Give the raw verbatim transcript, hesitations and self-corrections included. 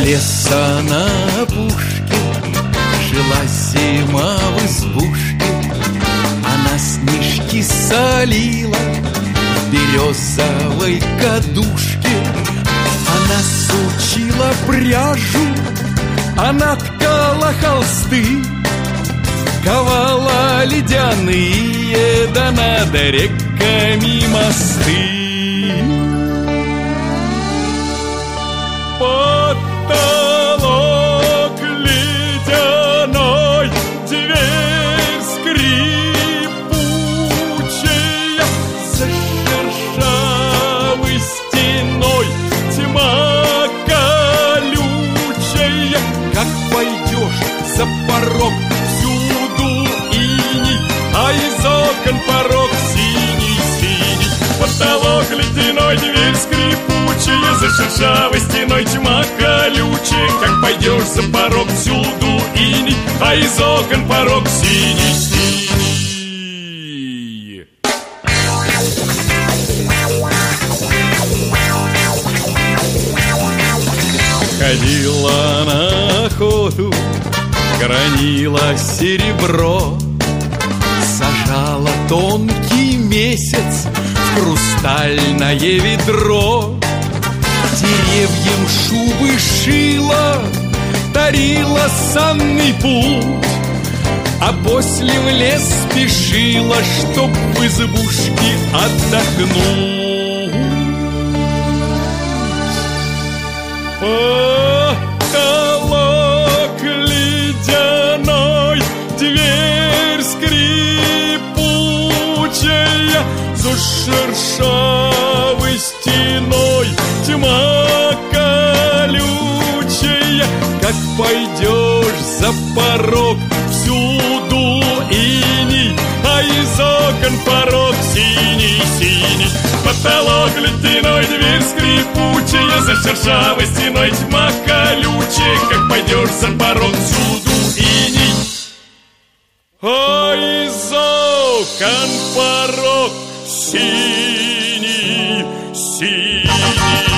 леса на опушке жила зима в избушке. Она снежки солила в березовой кадушке. Она сучила пряжу, она ткала холсты, ковала ледяные, да над реками мосты. Потолок ледяной, дверь скрипучая, за шершавой стеной тьма колючая. Как пойдешь за порог, всюду иней, а из окон порог синий-синий. Потолок ледяной, дверь скрипучая, за шершавой стеной тьма колючая. Как пойдешь за порог, всюду иней, а из окон порог синий-синий. Ходила на охоту, гранила серебро, сажала тонкий месяц в хрустальное ведро. Деревьям шубы шила, дарила санный путь, а после в лес спешила, чтоб в избушке отдохнуть. Потолок ледяной, дверь скрипучая, за шершавой стеной тьма колючая. Как пойдешь за порог, всюду иней, а из окон порог синий-синий. Потолок ледяной, дверь скрипучая, за шершавой стеной тьма колючая. Как пойдешь за порог, всюду иней, а из окон порог синий-синий.